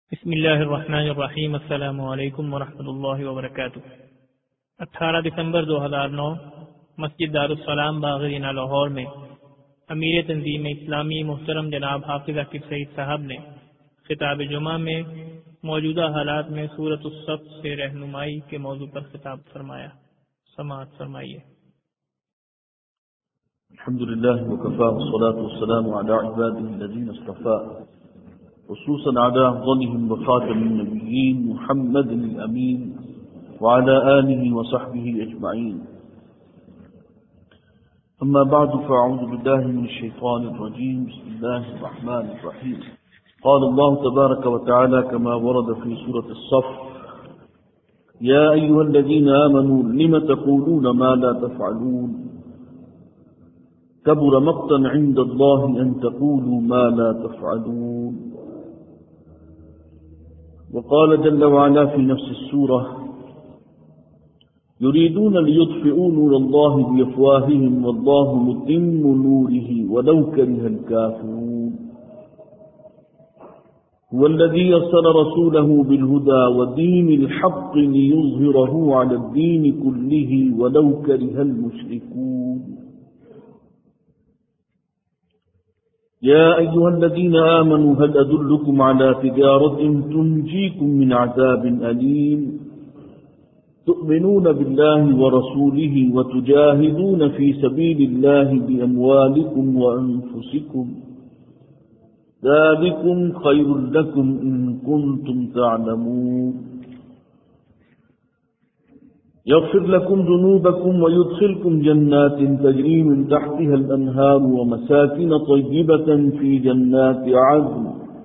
بسم اللہ الرحمن الرحیم۔ السلام علیکم ورحمۃ اللہ وبرکاتہ۔ 18 دسمبر 2009 مسجد دارالسلام باغرینہ لاہور میں امیر تنظیم اسلامی محترم جناب حافظ عاقب سعید صاحب نے خطاب جمعہ میں موجودہ حالات میں سورۃ الصف سے رہنمائی کے موضوع پر خطاب فرمایا۔ سماعت فرمائیے۔ الحمد لله وكفى والصلاة والسلام على عباده الذين اصطفى خصوصا على أفضلهم وخاتم النبيين محمد الأمين وعلى آله وصحبه أجمعين. أما بعد فأعوذ بالله من الشيطان الرجيم. بسم الله الرحمن الرحيم. قال الله تبارك وتعالى كما ورد في سورة الصف: يا أيها الذين آمنوا لم تقولون ما لا تفعلون كبر مقتا عند الله أن تقولوا ما لا تفعلون. وقال جل وعلا في نفس السورة: يريدون ليطفئوا نور الله بأفواههم والله متم نوره ولو كره الكافرون. هو الذي أرسل رسوله بالهدى ودين الحق ليظهره على الدين كله ولو كره المشركون. يا أيها الذين آمنوا هل أدلكم على تجارة تنجيكم من عذاب أليم تؤمنون بالله ورسوله وتجاهدون في سبيل الله بأموالكم وأنفسكم ذلكم خير لكم إن كنتم تعلمون. يغفر لكم ذنوبكم ويدخلكم جنات تجري من تحتها الأنهار ومساكن طيبة في جنات عدن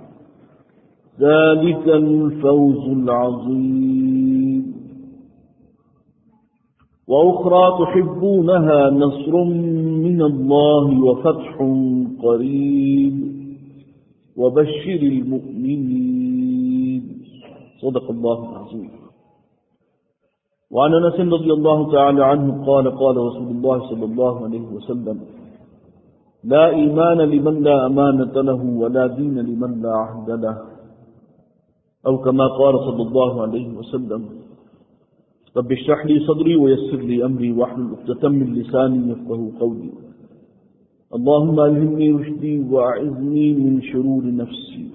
ذلك الفوز العظيم. وأخرى تحبونها نصر من الله وفتح قريب وبشر المؤمنين. صدق الله العظيم. وعن انس رضي الله تعالى عنه قال قال رسول الله صلى الله عليه وسلم: لا إيمان لمن لا أمانة له ولا دين لمن لا عهد له، أو كما قال صلى الله عليه وسلم: رب اشرح لي صدري ويسر لي أمري واحلل عقدة من لساني يفقهوا قولي. اللهم ألهمني رشدي وأعذني من شرور نفسي.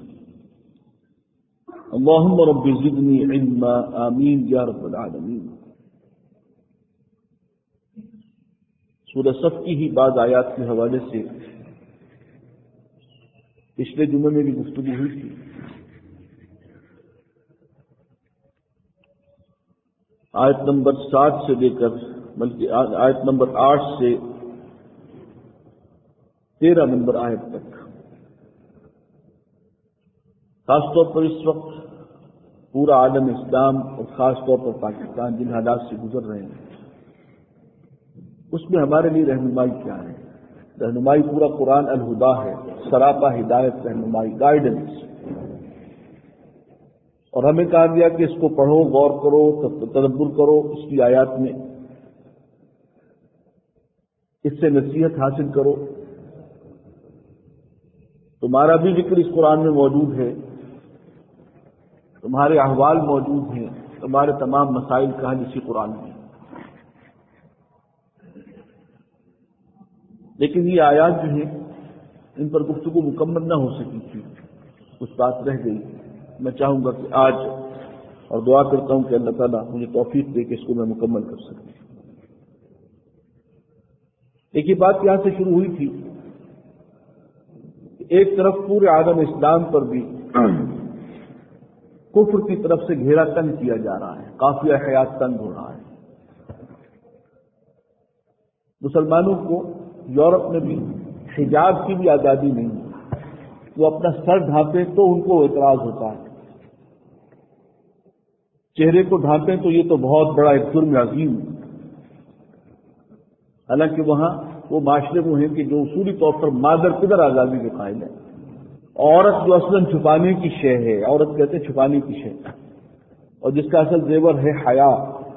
اللهم رب زدني علما. آمين يا رب العالمين. سورہ صف کی ہی بعض آیات کے حوالے سے پچھلے جمعے میں بھی گفتگو ہوئی تھی. آیت نمبر 7 سے لے کر بلکہ آیت نمبر 8 سے 13 نمبر آیت تک. خاص طور پر اس وقت پورا عالم اسلام اور خاص طور پر پاکستان جن حالات سے گزر رہے ہیں، اس میں ہمارے لیے رہنمائی کیا ہے؟ رہنمائی پورا قرآن الہدا ہے، سراپا ہدایت، رہنمائی، گائیڈنس. اور ہمیں کہا گیا کہ اس کو پڑھو، غور کرو، تدبر کرو، اس کی آیات میں اس سے نصیحت حاصل کرو. تمہارا بھی ذکر اس قرآن میں موجود ہے، تمہارے احوال موجود ہیں، تمہارے تمام مسائل کا حل اسی قرآن میں. لیکن یہ آیات جو ہیں ان پر گفتگو مکمل نہ ہو سکی تھی، کچھ بات رہ گئی. میں چاہوں گا کہ آج، اور دعا کرتا ہوں کہ اللہ تعالیٰ مجھے توفیق دے کہ اس کو میں مکمل کر سکوں. ایک یہ بات یہاں سے شروع ہوئی تھی کہ ایک طرف پورے عالم اسلام پر بھی کفر کی طرف سے گھیرا تنگ کیا جا رہا ہے، قافیہ حیات تنگ ہو رہا ہے. مسلمانوں کو یورپ میں بھی حجاب کی بھی آزادی نہیں ہے. وہ اپنا سر ڈھانپیں تو ان کو اعتراض ہوتا ہے، چہرے کو ڈھانپیں تو یہ تو بہت بڑا ایک جرم عظیم ہے. حالانکہ وہاں وہ معاشرے وہ ہیں کہ جو اصولی طور پر مادر پدر آزادی کے قائل ہے. عورت جو اصلاً چھپانے کی شے ہے، عورت کہتے ہیں چھپانے کی شے، اور جس کا اصل زیور ہے حیا،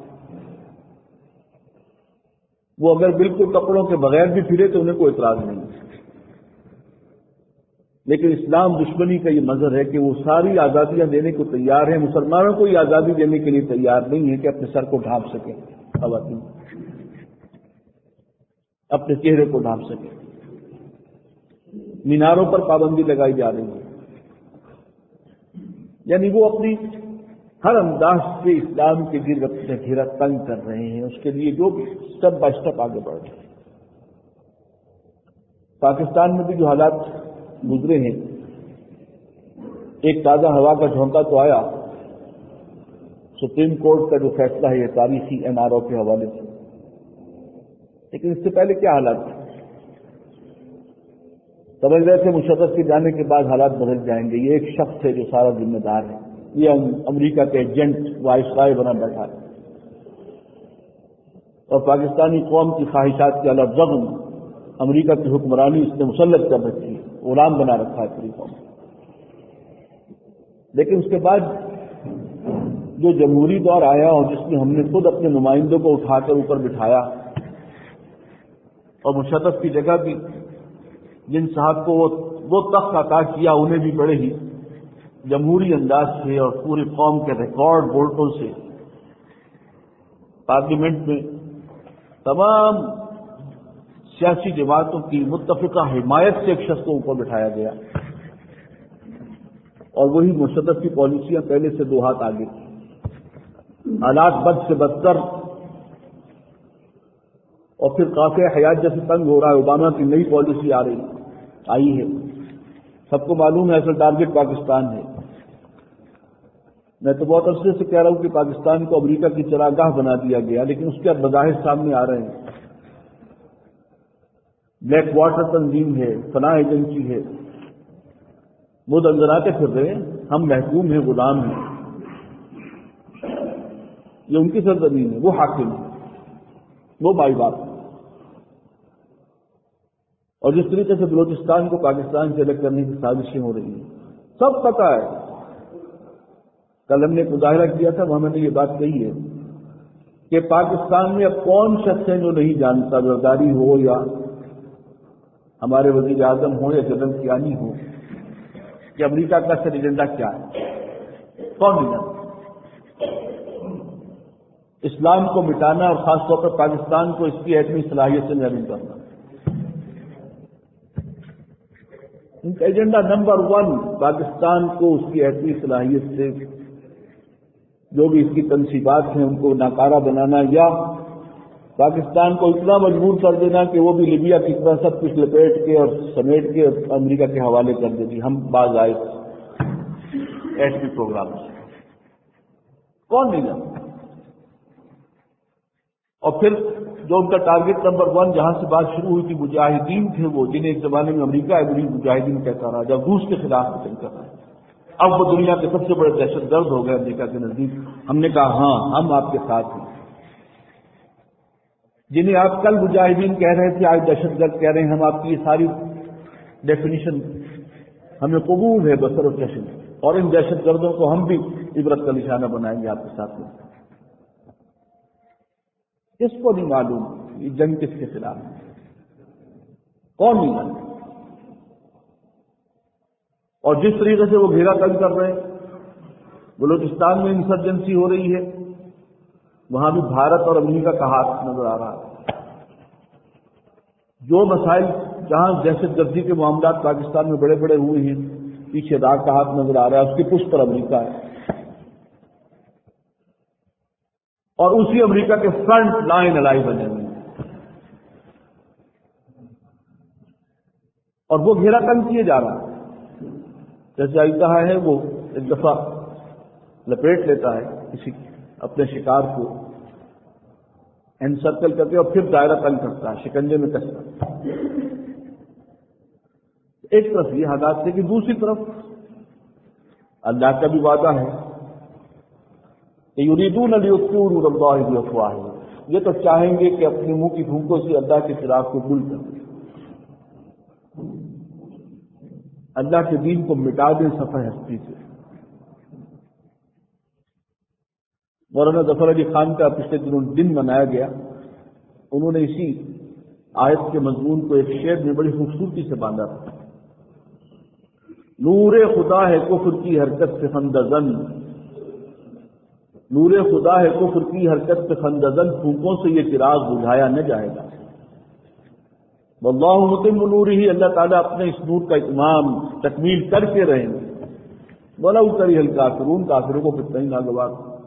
وہ اگر بالکل کپڑوں کے بغیر بھی پھرے تو انہیں کوئی اعتراض نہیں. لیکن اسلام دشمنی کا یہ مظہر ہے کہ وہ ساری آزادیاں دینے کو تیار ہیں، مسلمانوں کو یہ آزادی دینے کے لیے تیار نہیں ہے کہ اپنے سر کو ڈھانپ سکیں، خواتین اپنے چہرے کو ڈھانپ سکیں۔ میناروں پر پابندی لگائی جا رہی ہے، یعنی وہ اپنی ہر انداز سے اسلام کے گرد اپنا گھیرا تنگ کر رہے ہیں، اس کے لیے جو بھی اسٹیپ بائی اسٹیپ آگے بڑھ رہے ہیں۔ پاکستان میں بھی جو حالات گزرے ہیں، ایک تازہ ہوا کا جھونکا تو آیا، سپریم کورٹ کا جو فیصلہ ہے یہ تاریخی NRO کے حوالے سے، لیکن اس سے پہلے کیا حالات تھے؟ سمجھ رہے تھے مشرف کے جانے کے بعد حالات بدل جائیں گے، یہ ایک شخص ہے جو سارا ذمہ دار ہے، یہ امریکہ کے ایجنٹ وائسرائے بنا بیٹھا ہے، اور پاکستانی قوم کی خواہشات کے علاوہ ضمن امریکہ کی حکمرانی اس نے مسلط کر رکھی ہے، غلام بنا رکھا ہے پوری قوم۔ لیکن اس کے بعد جو جمہوری دور آیا اور جس میں ہم نے خود اپنے نمائندوں کو اٹھا کر اوپر بٹھایا اور مشرف کی جگہ بھی جن صاحب کو وہ تخت عطا کیا انہیں بھی بڑے ہی جمہوری انداز سے اور پوری قوم کے ریکارڈ ووٹوں سے پارلیمنٹ میں تمام سیاسی جماعتوں کی متفقہ حمایت سے ایک شخص کو اوپر بٹھایا گیا، اور وہی مشرف کی پالیسیاں پہلے سے دو ہاتھ آگے تھی، حالات بد سے بدتر، اور پھر قافلہ حیات جیسے تنگ ہو رہا ہے۔ اوباما کی نئی پالیسی آئی ہے، سب کو معلوم ہے اصل ٹارگٹ پاکستان ہے۔ میں تو بہت عرصے سے کہہ رہا ہوں کہ پاکستان کو امریکہ کی چراگاہ بنا دیا گیا، لیکن اس کے اب بظاہر سامنے آ رہے ہیں، بلیک واٹر تنظیم ہے، فلاں ایجنسی ہے، وہ دنزناتے پھر رہے ہیں، ہم محکوم ہیں، غلام ہیں، یہ ان کی سرزمین ہے، وہ حاکم ہے، وہ بائی باپ ہے۔ اور جس طریقے سے بلوچستان کو پاکستان سے الگ کرنے کی سازشیں ہو رہی ہیں، سب پتہ ہے۔ کل ہم نے ایک مظاہرہ کیا تھا، وہاں میں نے یہ بات کہی ہے کہ پاکستان میں اب کون شخص ہے جو نہیں جانتا، زرداری ہو یا ہمارے وزیر اعظم ہو یا جنرل کیانی ہو، کہ امریکہ کا اصل ایجنڈا کیا ہے؟ کون نہیں جانتا؟ اسلام کو مٹانا اور خاص طور پر پاکستان کو اس کی ایٹمی صلاحیت سے محروم کرنا، ان کا ایجنڈا نمبر 1 پاکستان کو اس کی ایٹمی صلاحیت سے جو بھی اس کی تنصیبات ہیں ان کو ناکارہ بنانا، یا پاکستان کو اتنا مجبور کر دینا کہ وہ بھی لیبیا کی طرح سب کچھ لپیٹ کے اور سمیٹ کے امریکہ کے حوالے کر دے گی، ہم باز آئے ایٹمی پروگرام سے۔ کون نہیں جانتا؟ اور پھر جو ان کا ٹارگٹ نمبر 1 جہاں سے بات شروع ہوئی تھی، مجاہدین تھے وہ، جنہیں ایک زمانے میں امریکہ ایبری مجاہدین کہتا رہا جب روس کے خلاف جنگ کر رہا ہے، اب وہ دنیا کے سب سے بڑے دہشت گرد ہو گئے امریکہ کے نزدیک۔ ہم نے کہا ہاں ہم آپ کے ساتھ ہیں، جنہیں آپ کل مجاہدین کہہ رہے تھے آج دہشت گرد کہہ رہے ہیں، ہم آپ کی یہ ساری ڈیفینیشن ہمیں قبول ہے بصر و چشم، اور ان دہشت گردوں کو ہم بھی عبرت کا نشانہ بنائیں گے آپ کے ساتھ میں۔ کس کو نہیں معلوم یہ جنگ کس کے خلاف ہے؟ کون نہیں جانتا؟ اور جس طریقے سے وہ گھیرا تنگ کر رہے ہیں، بلوچستان میں انسرجنسی ہو رہی ہے، وہاں بھی بھارت اور امریکہ کا ہاتھ نظر آ رہا ہے۔ جو مسائل جہاں دہشت گردی کے معاملات پاکستان میں بڑے بڑے ہوئے ہیں، پیچھے داغ کا ہاتھ نظر آ رہا ہے، اس کی پشت پر امریکہ ہے، اور اسی امریکہ کے فرنٹ لائن الائی بنے ہوئے ہیں، اور وہ گھیرا تنگ کیے جا رہا ہے۔ جیسے آئیتا ہے وہ ایک دفعہ لپیٹ لیتا ہے کسی اپنے شکار کو، انسرکل کر کے، اور پھر دائرہ تنگ کرتا ہے، شکنجے میں کستا ہے۔ ایک طرف یہ حالات ہے کہ دوسری طرف اللہ کا بھی وعدہ ہے کہ یریدون لیطفئوا نور اللہ بافواہہم، یہ تو چاہیں گے کہ اپنے منہ کی پھونکوں سے اللہ کے چراغ کو گل کر دیں، اللہ کے دین کو مٹا دیں صفحہ ہستی سے۔ مولانا ظفر علی خان کا پچھلے دنوں دن منایا گیا، انہوں نے اسی آیت کے مضمون کو ایک شعر میں بڑی خوبصورتی سے باندھا تھا۔ نور خدا ہے کفر کی حرکت سے خندزن، نور خدا ہے کفر کی حرکت سے خندزن، پھونکوں سے یہ چراغ بجھایا نہ جائے گا۔ واللہ متم نورہ، اللہ تعالیٰ اپنے اس نور کا اتمام تکمیل کر کے رہیں گے۔ ولو کرہ الکافرون، کافروں کو کتنا ہی ناگوار۔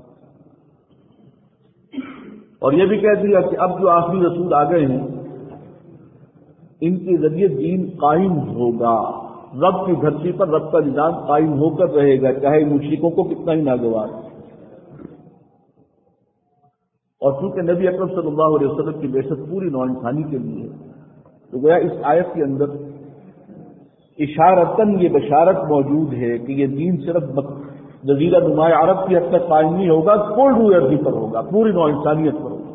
اور یہ بھی کہہ دیا کہ اب جو آخری رسول آ گئے ہیں ان کے ذریعے دین قائم ہوگا، رب کی دھرتی پر رب کا نظام قائم ہو کر رہے گا، چاہے مشرکوں کو کتنا ہی ناگوار۔ اور چونکہ نبی اکرم صلی اللہ علیہ وسلم کی بعثت پوری نوع انسانی کے لیے ہے، تو گویا اس آیت کے اندر اشارتاً یہ بشارت موجود ہے کہ یہ دین صرف جزیرہ نما عرب کی حد تک قائم نہیں ہوگا، کل روئے ارضی پر ہوگا، پوری نوع انسانیت پر ہوگا۔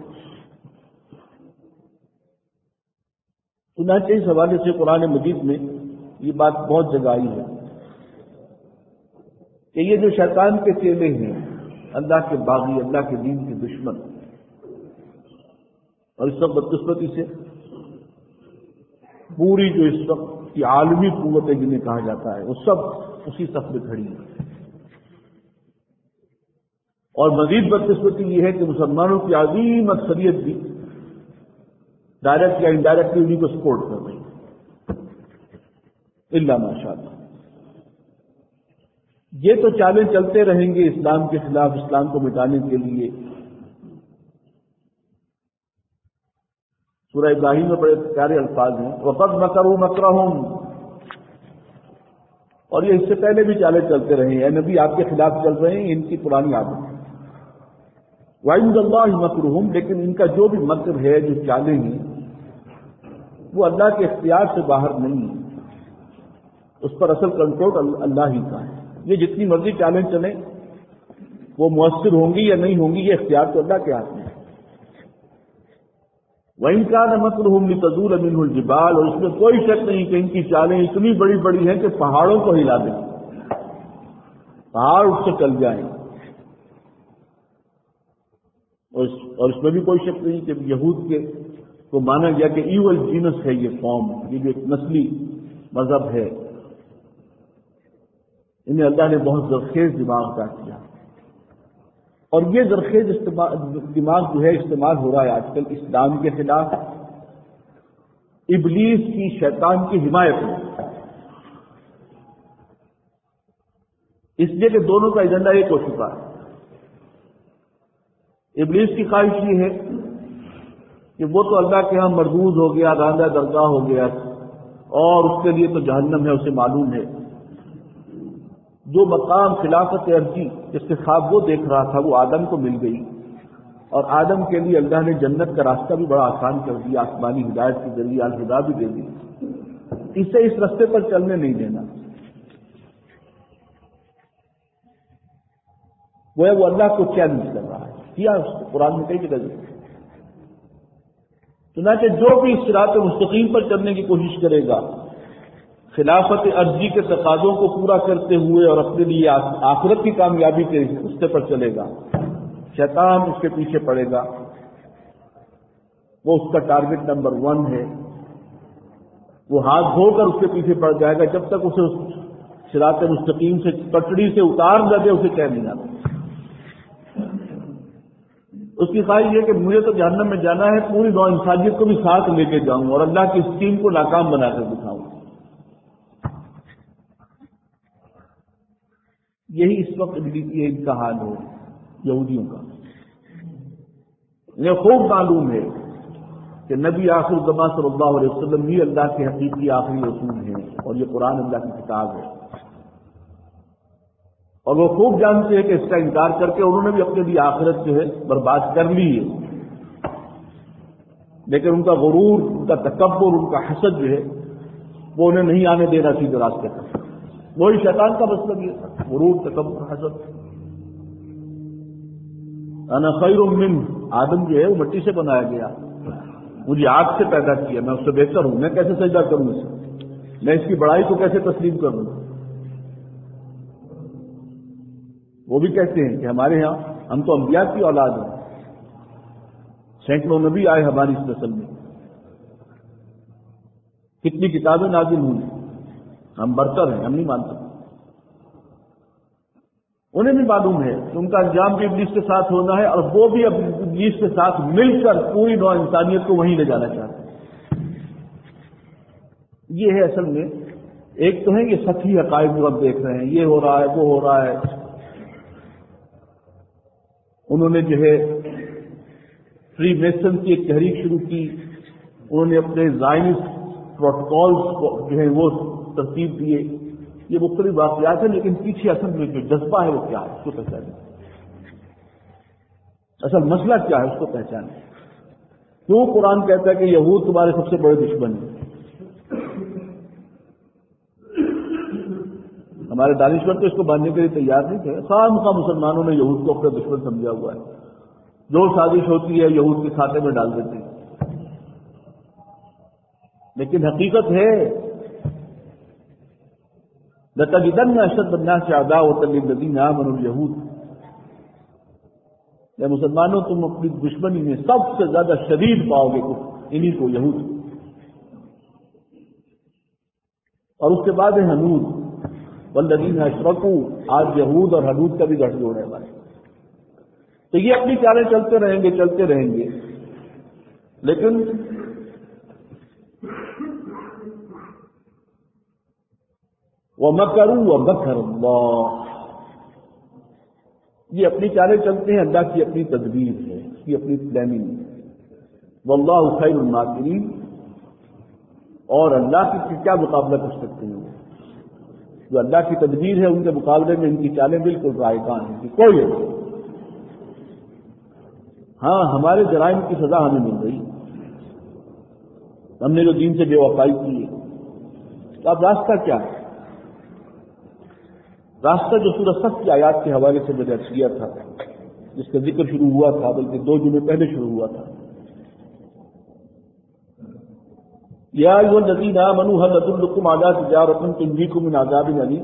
چنانچہ اس حوالے سے قرآن مجید میں یہ بات بہت جگہ آئی ہے کہ یہ جو شیطان کے چیلے ہیں، اللہ کے باغی، اللہ کے دین کے دشمن، اور اس وقت بدقسمتی سے پوری جو اس وقت کی عالمی قوتیں جنہیں کہا جاتا ہے وہ سب اسی صف میں کھڑی ہیں۔ اور مزید بدقسمتی یہ ہے کہ مسلمانوں کی عظیم اکثریت بھی ڈائریکٹ یا انڈائریکٹلی انہیں کو سپورٹ کر رہی ہے، الا ماشاء اللہ۔ یہ تو چالیں چلتے رہیں گے اسلام کے خلاف، اسلام کو مٹانے کے لیے۔ سورہ ابراہیم میں بڑے پیارے الفاظ ہیں، وَقَدْ مَكَرُوا مَكْرَهُمْ، اور یہ اس سے پہلے بھی چالیں چلتے رہے ہیں، اے نبی آپ کے خلاف چل رہے ہیں، ان کی پرانی عادت ہے۔ وَعِندَ اللَّهِ مَكْرُهُمْ، لیکن ان کا جو بھی مکر ہے، جو چالیں ہیں، وہ اللہ کے اختیار سے باہر نہیں ہے، اس پر اصل کنٹرول اللہ ہی کا ہے۔ یہ جتنی مرضی چالیں چلیں، وہ مؤثر ہوں گی یا نہیں ہوں گی، یہ اختیار تو اللہ کے ہاتھ میں ہے۔ وَإِنْ كَانَ مَكْرُهُمْ لِتَزُولَ مِنْهُ الْجِبَالُ، اور اس میں کوئی شک نہیں کہ ان کی چالیں اتنی بڑی بڑی ہیں کہ پہاڑوں کو ہلا دیں، پہاڑ اٹھ سے چل جائیں۔ اور اس میں بھی کوئی شک نہیں کہ یہود کے کو مانا گیا کہ ایول جینس ہے یہ قوم، یہ جو ایک نسلی مذہب ہے، انہیں اللہ نے بہت زرخیز دماغ عطا کیا، اور یہ زرخیز دماغ جو ہے استعمال ہو رہا ہے آج کل اسلام کے خلاف، ابلیس کی، شیطان کی حمایت میں، اس لیے کہ دونوں کا ایجنڈا ایک ہو چکا ہے۔ ابلیس کی خواہش یہ ہے کہ وہ تو اللہ کے ہاں مردود ہو گیا، راندہ درگاہ ہو گیا، اور اس کے لیے تو جہنم ہے، اسے معلوم ہے۔ جو مقام خلافت ارضی جس کے خواب وہ دیکھ رہا تھا وہ آدم کو مل گئی، اور آدم کے لیے اللہ نے جنت کا راستہ بھی بڑا آسان کر دیا، آسمانی ہدایت کے ذریعے الہدا بھی دے دی، اسے اس راستے پر چلنے نہیں دینا۔ وہ اللہ کو چیلنج کر رہا ہے، کیا اس کو قرآن میں کئی جگہ ذکر۔ چنانچہ جو بھی اس صراط مستقیم پر چلنے کی کوشش کرے گا، خلافت ارضی کے تقاضوں کو پورا کرتے ہوئے اور اپنے لیے آخرت کی کامیابی کے راستے پر چلے گا، شیطان اس کے پیچھے پڑے گا، وہ اس کا ٹارگٹ نمبر 1 ہے، وہ ہاتھ دھو کر اس کے پیچھے پڑ جائے گا جب تک اسے اس صراط مستقیم سے پٹڑی سے اتار نہ دے، اسے چین نہیں آتا۔ اس کی خواہش یہ کہ مجھے تو جہنم میں جانا ہے، پوری نوع انسانیت کو بھی ساتھ لے کے جاؤں اور اللہ کی اسکیم کو ناکام بنا کر دکھاؤں۔ یہی اس وقت یہ ان کا حال ہو یہودیوں کا۔ انہیں خوب معلوم ہے کہ نبی آخر الزمان صلی اللہ علیہ وسلم ہی اللہ کے حقیقی آخری رسول ہیں، اور یہ قرآن اللہ کی کتاب ہے، اور وہ خوب جانتے ہیں کہ اس کا انکار کر کے انہوں نے بھی اپنے لیے آخرت جو ہے برباد کر لی ہے، لیکن ان کا غرور، ان کا تکبر، ان کا حسد جو ہے وہ انہیں نہیں آنے دینا سیدھے راستے پر۔ وہی شیطان کا مطلب یہ تھا، غرور، تکبر، حسد۔ انا خیر من، آدم جو ہے وہ مٹی سے بنایا گیا، مجھے آگ سے پیدا کیا، میں اس سے بہتر ہوں، میں کیسے سجدہ کروں اسے، میں اس کی بڑائی کو کیسے تسلیم کروں۔ وہ بھی کہتے ہیں کہ ہمارے ہاں ہم تو انبیاء کی اولاد ہیں، سینکڑوں نبی آئے ہماری اس نسل میں، کتنی کتابیں نازل ہوئی، ہم برتر ہیں، ہم نہیں مانتے. انہیں بھی معلوم ہے کہ ان کا انجام بھی ابلیس کے ساتھ ہونا ہے، اور وہ بھی ابلیس کے ساتھ مل کر پوری نوع انسانیت کو وہیں لے جانا چاہتے ہیں. یہ ہے اصل میں، ایک تو ہے یہ سطحی حقائق جو اب دیکھ رہے ہیں، یہ ہو رہا ہے وہ ہو رہا ہے. انہوں نے جو ہے فری میسن کی ایک تحریک شروع کی، انہوں نے اپنے زائنسٹ پروٹوکالز کو جو ہے وہ ترتیب دیے. یہ مختلف واقعات ہیں، لیکن پیچھے اصل میں جو جذبہ ہے وہ کیا ہے اس کو پہچانیں. اصل مسئلہ کیا ہے اس کو پہچانیں. کیوں قرآن کہتا ہے کہ یہود تمہارے سب سے بڑے دشمن ہیں؟ ہمارے دانشور تو اس کو ماننے کے لیے تیار نہیں تھے. خام خواہ مسلمانوں نے یہود کو اپنا دشمن سمجھا ہوا ہے. جو سازش ہوتی ہے یہود کے کھاتے میں ڈال دیتے ہیں. لیکن حقیقت ہے لَتَجِدَنَّ أَشَدَّ النَّاسِ عَدَاوَةً لِلَّذِينَ آمَنُوا الْيَهُودَ. اے مسلمانوں تم اپنی دشمنی میں سب سے زیادہ شدید پاؤ گے انہی کو، یہود. اور اس کے بعد ہے حنود والذین اشرکوا. آج یہود اور حنود کا بھی گٹھ جوڑ ہے ہمارے. تو یہ اپنی چالیں چلتے رہیں گے. لیکن وَمَكَرُوا وَمَكَرَ اللَّهُ. یہ اپنی چالیں چلتے ہیں، اللہ کی اپنی تدبیر ہے، اس کی اپنی پلاننگ ہے. وَاللَّهُ خَيْرُ الْمَاكِرِينَ. اور اللہ کی کیا مقابلہ کر سکتے ہیں؟ جو اللہ کی تدبیر ہے ان کے مقابلے میں ان کی چالیں بالکل رائگان ہیں کہ کوئی ہے. ہاں ہمارے جرائم کی سزا ہمیں مل رہی، ہم نے جو دین سے بے وفائی کی ہے. تو اب راستہ کیا ہے؟ راستہ جو سورہ صف کی آیات کے حوالے سے میں نے کیا تھا، جس کا ذکر شروع ہوا تھا، بلکہ 2 جمعے پہلے شروع ہوا تھا. یا ایھا الذین آمنوا ھل ادلکم علی تجارۃ تنجیکم من عذاب الیم.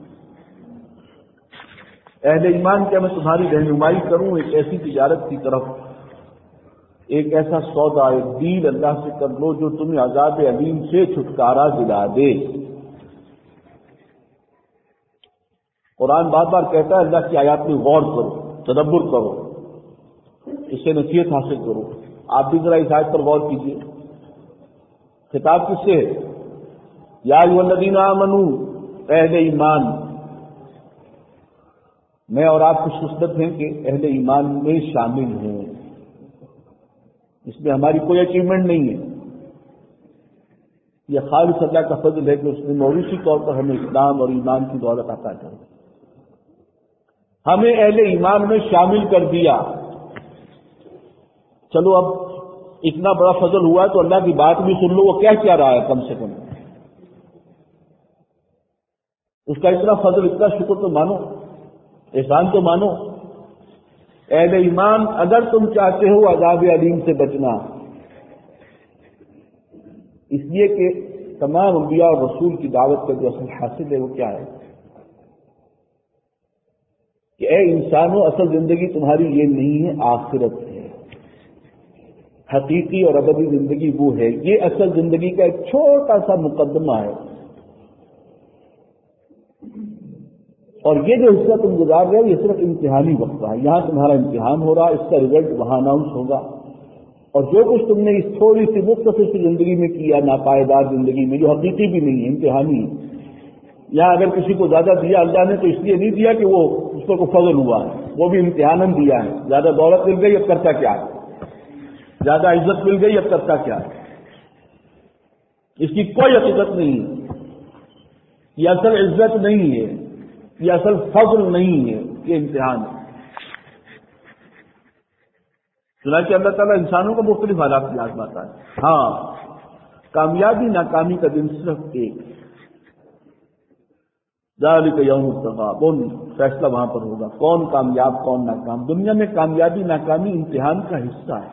اہل ایمان کیا میں تمہاری رہنمائی کروں ایک ایسی تجارت کی طرف، ایک ایسا سودا، ایک ڈیل اللہ سے کر لو جو تمہیں عذاب علیم سے چھٹکارا دلا دے. قرآن بار بار کہتا ہے اللہ کی آیات میں غور کرو، تدبر کرو، اس سے نصیحت حاصل کرو. آپ بھی ذرا اس آیت پر غور کیجیے. خطاب کس سے ہے؟ یا ایھا الذین آمنوا، اہل ایمان. میں اور آپ خوش قسمت ہیں کہ اہل ایمان میں شامل ہیں. اس میں ہماری کوئی اچیومنٹ نہیں ہے، یہ خالص اللہ کا فضل ہے کہ اس نے موروثی طور پر ہمیں اسلام اور ایمان کی دولت عطا کر ہمیں اہل ایمان میں شامل کر دیا. چلو اب اتنا بڑا فضل ہوا تو اللہ کی بات بھی سن لو، وہ کیا رہا ہے. کم سے کم اس کا اتنا فضل، اتنا شکر تو مانو، احسان تو مانو. اہل ایمان اگر تم چاہتے ہو عذاب علیم سے بچنا، اس لیے کہ تمام انبیاء اور رسول کی دعوت کا جو اصل حاصل ہے وہ کیا ہے کہ اے انسانوں، اصل زندگی تمہاری یہ نہیں ہے، آخرت ہے. حقیقی اور ابدی زندگی وہ ہے. یہ اصل زندگی کا ایک چھوٹا سا مقدمہ ہے. اور یہ جو حصہ تم گزار رہے ہو یہ صرف امتحانی وقت ہے. یہاں تمہارا امتحان ہو رہا، اس کا رزلٹ وہاں اناؤنس ہوگا. اور جو کچھ تم نے اس تھوڑی سی مختصر سی زندگی میں کیا، ناپائیدار زندگی میں، جو حقیقی بھی نہیں ہے، امتحانی ہے. یہاں اگر کسی کو زیادہ دیا اللہ نے تو اس لیے نہیں دیا کہ وہ اس پر کوئی فضل ہوا ہے، وہ بھی امتحاناً دیا ہے. زیادہ دولت مل گئی اب کرتا کیا ہے، زیادہ عزت مل گئی اب کرتا کیا ہے. اس کی کوئی حقیقت نہیں ہے. یہ اصل عزت نہیں ہے، یہ اصل فضل نہیں ہے، یہ امتحان ہے. چنانچہ اللہ تعالیٰ انسانوں کو مختلف حالات میں آزماتا ہے. ہاں کامیابی ناکامی کا دن صرف ایک ہے، ذالک یوم التغابن. فیصلہ وہاں پر ہوگا کون کامیاب کون ناکام. دنیا میں کامیابی ناکامی امتحان کا حصہ ہے.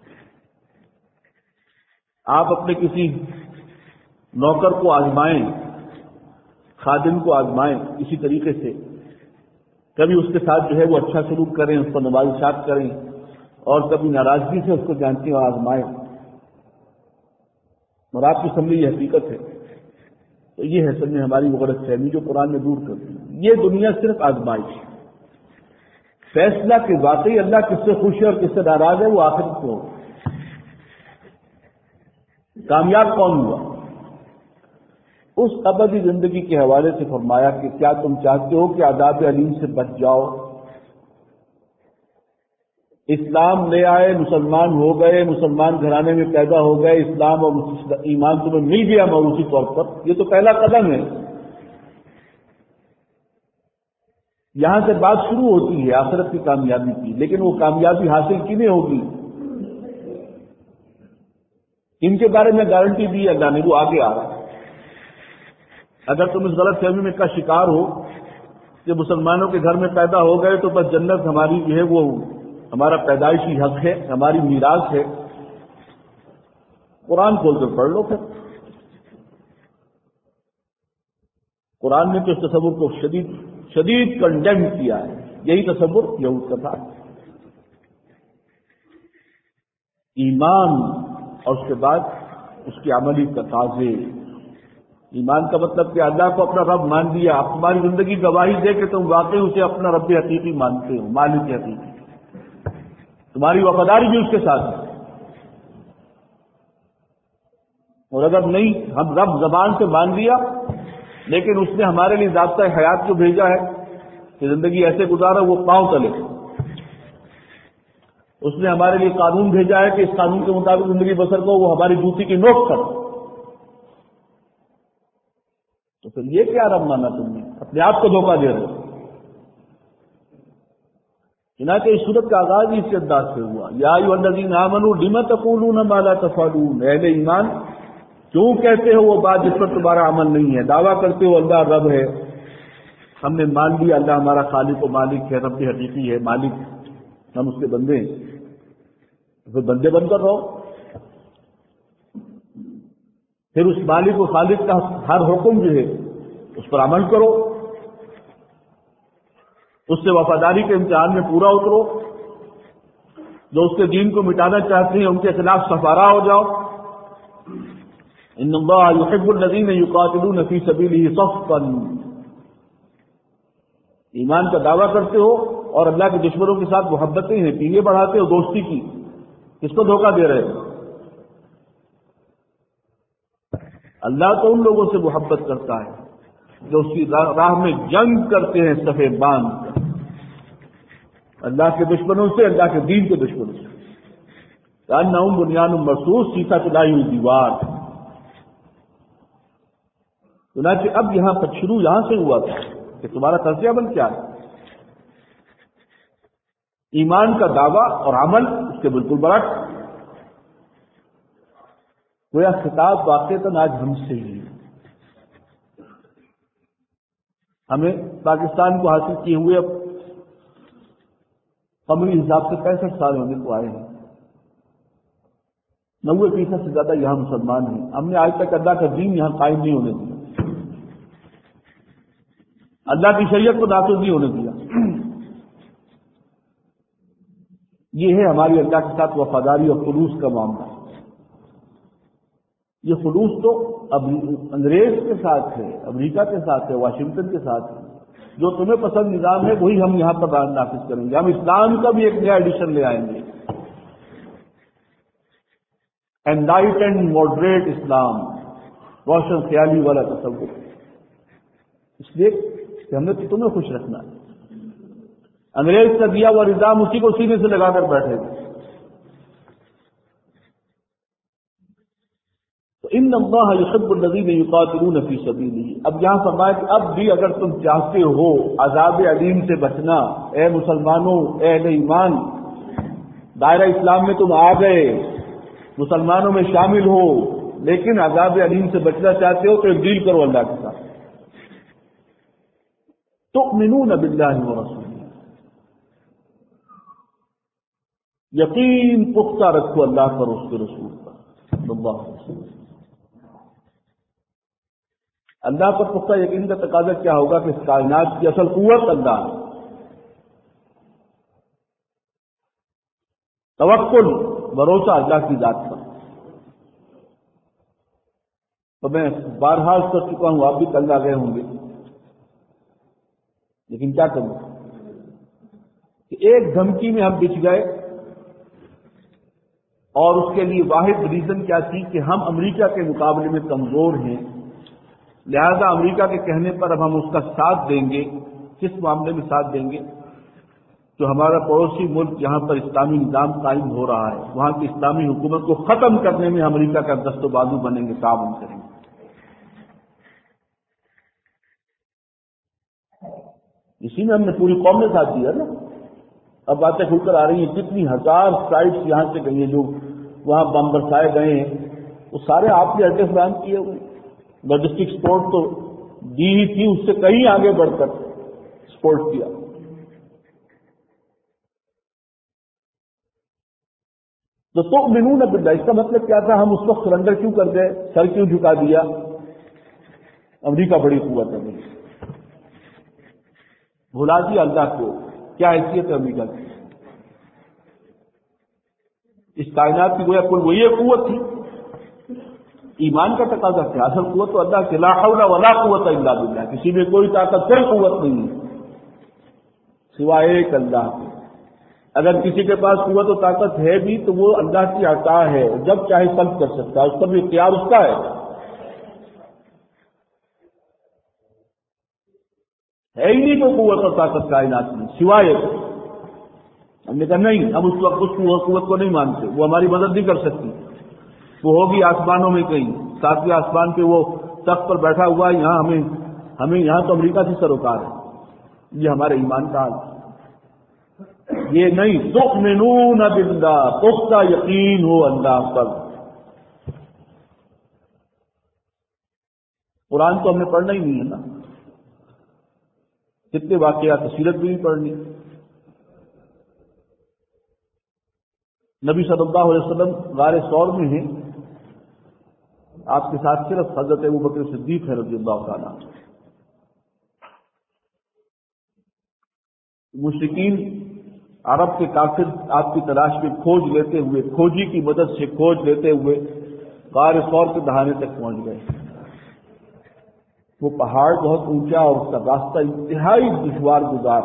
آپ اپنے کسی نوکر کو آزمائیں، خادم کو آزمائیں اسی طریقے سے. کبھی اس کے ساتھ جو ہے وہ اچھا سلوک کریں، اس پر نوازشات کریں، اور کبھی ناراضگی سے اس کو جانچیں اور آزمائیں. اور آپ کی سمجھے یہ حقیقت ہے تو یہ ہے سب میں ہماری وہ غلط فہمی جو قرآن میں دور کرتی ہے. یہ دنیا صرف آزمائش ہے. فیصلہ کہ واقعی اللہ کس سے خوش ہے اور کس سے ناراض ہے وہ آخرت کو ہوگا. کامیاب کون ہوا؟ اس ابدی زندگی کے حوالے سے فرمایا کہ کیا تم چاہتے ہو کہ عذاب علیم سے بچ جاؤ؟ اسلام لے آئے، مسلمان ہو گئے، مسلمان گھرانے میں پیدا ہو گئے، اسلام اور ایمان تمہیں مل گیا موروثی طور پر، یہ تو پہلا قدم ہے. یہاں سے بات شروع ہوتی ہے آخرت کی کامیابی کی، لیکن وہ کامیابی حاصل کینے ہوگی؟ ان کے بارے میں گارنٹی دی اللہ نے، وہ آگے آ رہا ہے. اگر تم اس غلط فہمی میں کا شکار ہو کہ مسلمانوں کے گھر میں پیدا ہو گئے تو بس جنت ہماری جو ہے وہ ہمارا پیدائشی حق ہے، ہماری میراث ہے، قرآن کھول کر پڑھ لو. پھر قرآن نے تو اس تصور کو شدید کنڈیم کیا ہے. یہی تصور یہود کا تھا. ایمان اور اس کے بعد اس کے عملی تقاضے. ایمان کا مطلب کہ اللہ کو اپنا رب مان لیا. اب تمہاری زندگی گواہی دے کہ تم واقعی اسے اپنا رب حقیقی مانتے ہو، مالک حقیقی. تمہاری وفاداری بھی اس کے ساتھ ہے. اور اگر نہیں ہم رب زبان سے مان لیا لیکن اس نے ہمارے لیے ضابطۂ حیات جو بھیجا ہے کہ زندگی ایسے گزارا وہ پاؤں تلے، اس نے ہمارے لیے قانون بھیجا ہے کہ اس قانون کے مطابق زندگی بسر کو، وہ ہماری جوتی کی نوک پر، تو پھر یہ کیا رب مانا تم نے؟ اپنے آپ کو دھوکہ دے رہے ہو. چنانچہ اس صورت کا آغاز ہی اس کے انداز سے ہوا، یا ایھا الذین آمنوا لم تقولون ما لا تفعلون. اہل ایمان کیوں کہتے ہو وہ بات جس پر تمہارا عمل نہیں ہے؟ دعویٰ کرتے ہو اللہ رب ہے، ہم نے مان لیا اللہ ہمارا خالق و مالک ہے، رب حقیقی ہے، مالک، ہم اس کے بندے ہیں. پھر بندے بن کر رہو. پھر اس مالک و خالق کا ہر حکم جو ہے اس پر عمل کرو، اس سے وفاداری کے امتحان میں پورا اترو. جو اس کے دین کو مٹانا چاہتے ہیں ان کے خلاف سفارا ہو جاؤ. ان اللہ یحب الذین یقاتلون فی سبیلہ صفا. ایمان کا دعویٰ کرتے ہو اور اللہ کے دشمنوں کے ساتھ محبتیں ہیں، پینے بڑھاتے ہو دوستی کی، کس کو دھوکہ دے رہے ہو؟ اللہ تو ان لوگوں سے محبت کرتا ہے جو اس کی راہ میں جنگ کرتے ہیں صفے باندھ کر، اللہ کے دشمنوں سے، اللہ کے دین کے دشمنوں سے. کأنہم بنیان مرصوص، سیسا چلائی ہوئی دیوار. چنانچہ اب یہاں پر شروع یہاں سے ہوا تھا کہ تمہارا طرز عمل کیا ہے. ایمان کا دعویٰ اور عمل اس کے بالکل برعکس. گویا خطاب واقعتاً آج ہم سے ہی، ہمیں پاکستان کو حاصل کیے ہوئے اب قمری حساب سے 65 سال ہونے کو آئے ہیں. 90% سے زیادہ یہاں مسلمان ہیں. ہم نے آج تک اللہ کا دین یہاں قائم نہیں ہونے دیا، اللہ کی شریعت کو نافذ نہیں ہونے دیا. یہ ہے ہماری اللہ کے ساتھ وفاداری اور خلوص کا معاملہ. یہ خلوص تو اب انگریز کے ساتھ ہے، امریکہ کے ساتھ ہے، واشنگٹن کے ساتھ ہے. جو تمہیں پسند نظام ہے وہی ہم یہاں پر نافذ کریں گے. ہم اسلام کا بھی ایک نیا ایڈیشن لے آئیں گے، انلائٹنڈ ماڈریٹ اسلام، روشن خیالی والا تصور. اس لیے کہ ہم نے تمہیں خوش رکھنا ہے. انگریز کا دیا ہوا نظام اسی کو سینے سے لگا کر بیٹھے گا. تو ان اللہ یحب الذین یقاتلون فی سبیلہ. اب یہاں فرمایا کہ اب بھی اگر تم چاہتے ہو عذاب علیم سے بچنا، اے مسلمانوں، اے اہل ایمان، دائرہ اسلام میں تم آ گئے، مسلمانوں میں شامل ہو، لیکن عذاب علیم سے بچنا چاہتے ہو تو ایک ڈیل کرو اللہ کے ساتھ. تؤمنون باللہ ورسولہ. یقین پختہ رکھو اللہ پر، اس کے رسول پر صلی اللہ علیہ وسلم. اللہ پر پختہ یقین کا تقاضا کیا ہوگا کہ اس کائنات کی اصل قوت اللہ ہے. توکل، بھروسہ اللہ کی ذات پر. تو میں بارہا کر چکا ہوں، آپ بھی کل آ گئے ہوں گے، لیکن کیا کروں کہ ایک دھمکی میں ہم بچ گئے، اور اس کے لیے واحد ریزن کیا تھی کہ ہم امریکہ کے مقابلے میں کمزور ہیں، لہذا امریکہ کے کہنے پر اب ہم اس کا ساتھ دیں گے۔ کس معاملے میں ساتھ دیں گے؟ جو ہمارا پڑوسی ملک جہاں پر اسلامی نظام قائم ہو رہا ہے، وہاں کی اسلامی حکومت کو ختم کرنے میں امریکہ کا دست و بازو بنیں گے، تعاون کریں گے۔ اسی میں ہم نے پوری قوم نے ساتھ دیا نا۔ اب باتیں کھل کر آ رہی ہیں، کتنی ہزار فلائٹس یہاں سے گئی ہیں، جو وہاں بم برسائے گئے ہیں، وہ سارے آپ کے اڈے فراہم کیے ہوئے۔ لاجسٹک سپورٹ تو دی ہی تھی، اس سے کہیں آگے بڑھ کر سپورٹ کیا۔ تو تؤمنون باللہ، اس کا مطلب کیا تھا؟ ہم اس وقت سرنڈر کیوں کر گئے، سر کیوں جھکا دیا؟ امریکہ بڑی قوت ہے، بھلا دیا اللہ کو، کیا حیثیت ہے امریکہ کی؟ اس کائنات کی گویا کل وہی ایک قوت تھی۔ ایمان کا تقاضا کیا؟ اصل قوت تو اللہ کی، لا حول ولا قوت الا باللہ، کسی میں کوئی طاقت، کوئی قوت نہیں ہے سوائے ایک اللہ کے۔ اگر کسی کے پاس قوت و طاقت ہے بھی تو وہ اللہ کی عطا ہے، جب چاہے سلب کر سکتا ہے، اس پر بھی اختیار اس کا ہے ہی نہیں کوئی قوت اور طاقت کائنات میں سوائے۔ ہم نے کہا نہیں، ہم اس وقت اس قوت کو نہیں مانتے، وہ ہماری مدد نہیں کر سکتی، وہ ہوگی آسمانوں میں کہیں، ساتویں آسمان پہ وہ تخت پر بیٹھا ہوا ہے، یہاں ہمیں یہاں تو امریکہ سے سروکار ہے۔ یہ ہمارے ایمان کا حال ہے، یہ نہیں تؤمنون باللہ، پختہ یقین ہو اللہ پر۔ قرآن تو ہم نے پڑھنا ہی نہیں ہے نا، کتنے واقعات سیرت بھی نہیں پڑھنی۔ نبی صلی اللہ علیہ وسلم غار ثور میں ہیں، آپ کے ساتھ صرف حضرت ابوبکر صدیق ہے رضی اللہ تعالیٰ۔ مشرکین عرب کے کافر آپ کی تلاش میں کھوج لیتے ہوئے، کھوجی کی مدد سے کھوج لیتے ہوئے غار ثور کے دہانے تک پہنچ گئے۔ وہ پہاڑ بہت اونچا اور اس کا راستہ انتہائی دشوار گزار،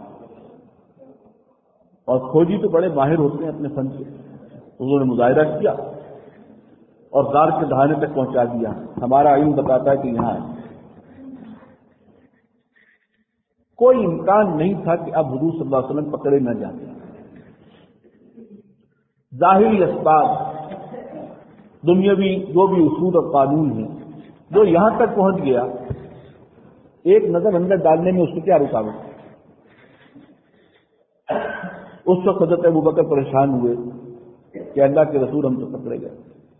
اور کھوجی تو بڑے ماہر ہوتے ہیں اپنے فن سے، انہوں نے مظاہرہ کیا اور غار کے دہانے تک پہنچا دیا۔ ہمارا علم بتاتا ہے کہ یہاں ہے۔ کوئی امکان نہیں تھا کہ اب حضور صلی اللہ علیہ وسلم پکڑے نہ جاتے۔ ظاہری اسباب، دنیاوی جو بھی اصول اور قانون ہیں، جو یہاں تک پہنچ گیا، ایک نظر اندر ڈالنے میں اس کو کیا رکاوٹ؟ اس وقت حضرت ابوبکر پریشان ہوئے کہ اللہ کے رسول ہم تو پکڑے گئے۔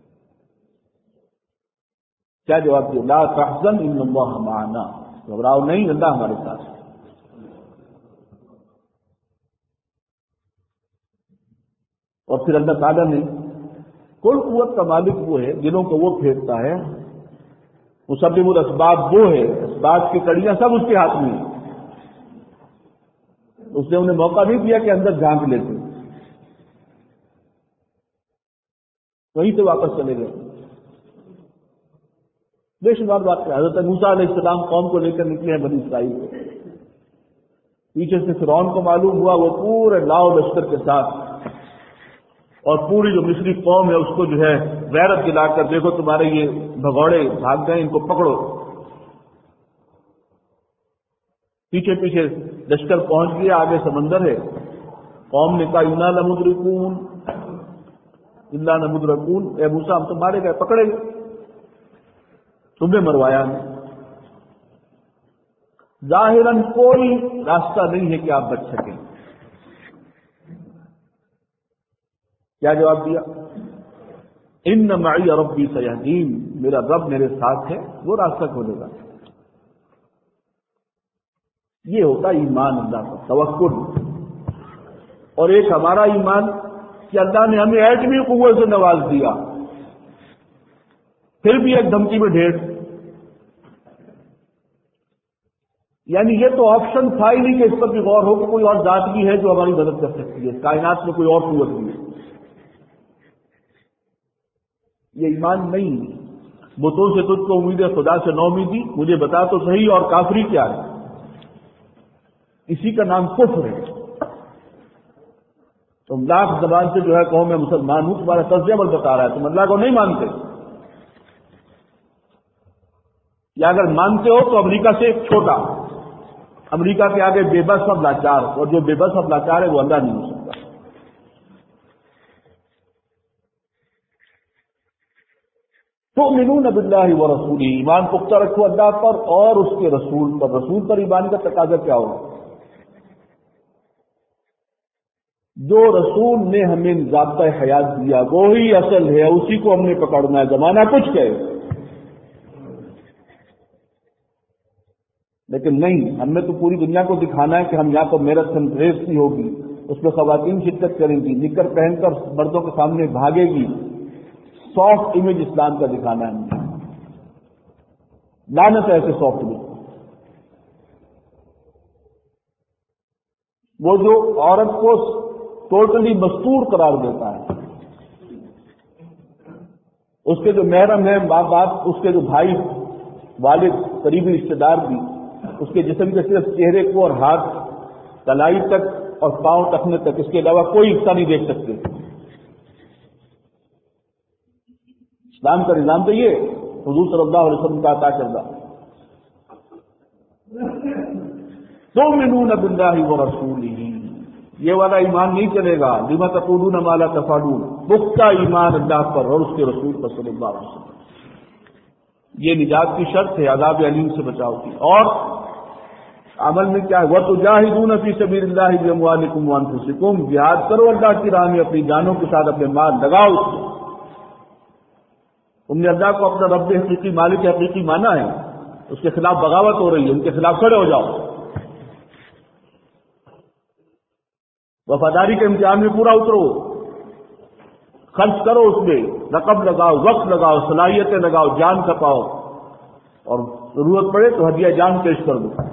کیا جواب دیا؟ لا تحزن ان اللہ معنا، گھبراؤ نہیں، اللہ ہمارے ساتھ ہے۔ اور پھر اللہ تعالیٰ نے، کل قوت کا مالک وہ ہے، دلوں کو وہ پھیرتا ہے، مسبب الاسباب وہ ہے، اسباب کی کڑیاں سب اس کے ہاتھ میں ہیں۔ اس نے انہیں موقع نہیں دیا کہ اندر جھانک لیتے، وہیں سے واپس چلے گئے۔ بے شمار بات ہے، حضرت موسیٰ علیہ السلام قوم کو لے کر نکلے ہیں بنی اسرائیل کو، پیچھے سے فرعون کو معلوم ہوا، وہ پورے لاؤ لشکر کے ساتھ اور پوری جو مصری قوم ہے اس کو جو ہے غیرت دلا کر، دیکھو تمہارے یہ بھگوڑے بھاگ گئے، ان کو پکڑو۔ پیچھے پیچھے لشکر پہنچ گیا، آگے سمندر ہے۔ قوم نے کہا انا لمدرکون، الا لمدرکون، اے موسیٰ ہم تو مارے گئے، پکڑے گئے، تمہیں مروایا نہیں۔ ظاہراً کوئی راستہ نہیں ہے کہ آپ بچ سکیں۔ کیا جواب دیا؟ ان معی ربی سیہدین، میرا رب میرے ساتھ ہے، وہ راستہ کھولے گا۔ یہ ہوتا ایمان اللہ کا، توکل۔ اور ایک ہمارا ایمان کہ اللہ نے ہمیں ایٹمی قوت سے نواز دیا، پھر بھی ایک دھمکی میں ڈھیر، یعنی یہ تو آپشن تھا ہی نہیں کہ اس پر بھی غور ہو کہ کوئی اور ذات بھی ہے جو ہماری مدد کر سکتی ہے، کائنات میں کوئی اور قوت بھی ہے۔ یہ ایمان نہیں ہے۔ بتوں سے تجھ کو امید ہے، خدا سے نو امیدی، مجھے بتا تو صحیح اور کافری کیا ہے؟ اسی کا نام کفر ہے۔ تم لاکھ زبان سے جو ہے کہو میں مسلمان ہوں، تمہارا طرز عمل بتا رہا ہے تم اللہ کو نہیں مانتے، یا اگر مانتے ہو تو امریکہ سے ایک چھوٹا، امریکہ کے آگے بے بس اور لاچار، اور جو بے بس اور لاچار ہے وہ اللہ نہیں ہو سکتا۔ تؤمنون باللہ ورسولہ، ایمان پختہ رکھو اللہ پر اور اس کے رسول پر۔ رسول پر ایمان کا تقاضا کیا ہوگا؟ جو رسول نے ہمیں ضابطہ حیات دیا وہی اصل ہے، اسی کو ہم نے پکڑنا ہے، زمانہ کچھ کہے لیکن نہیں۔ ہم نے تو پوری دنیا کو دکھانا ہے کہ ہم یہاں پر میراتھن ریس بھی ہوگی، اس میں خواتین شرکت کریں گی، نکر پہن کر مردوں کے سامنے بھاگے گی، سافٹ امیج اسلام کا دکھانا ہے۔ لعنت ہے ایسے سافٹ امیج۔ وہ جو عورت کو ٹوٹلی مستور قرار دیتا ہے، اس کے جو محرم ہیں ماں باپ، اس کے جو بھائی والد قریبی رشتے دار بھی، اس کے جسم کے صرف چہرے کو اور ہاتھ کلائی تک اور پاؤں ٹکنے تک، اس کے علاوہ کوئی حصہ نہیں دیکھ سکتے۔ اسلام کا نظام تو یہ حضور صلی اللہ علیہ وسلم کا عطا کردہ۔ تؤمنون باللہ ورسولہ، یہ والا ایمان نہیں چلے گا۔ لما تقولون ما لا تفعلون، پختہ ایمان اللہ پر اور اس کے رسول پر صلی اللہ علیہ وسلم، یہ نجات کی شرط ہے، عذاب علیم سے بچاؤ کی۔ اور عمل میں کیا ہے؟ وَتُجَاهِدُونَ فِي سَبِيلِ اللَّهِ بِأَمْوَالِكُمْ وَأَنفُسِكُمْ، جہاد کرو اللہ کی راہ میں اپنی جانوں کے ساتھ، اپنے مال لگاؤ اس کو۔ تم نے اللہ کو اپنا رب حقیقی مالک حقیقی مانا ہے، اس کے خلاف بغاوت ہو رہی ہے، ان کے خلاف کھڑے ہو جاؤ، وفاداری کے امتحان میں پورا اترو، خرچ کرو اس میں، رقم لگاؤ، وقت لگاؤ، صلاحیتیں لگاؤ، جان کھپاؤ، اور ضرورت پڑے تو ہدیہ جان پیش کر دو۔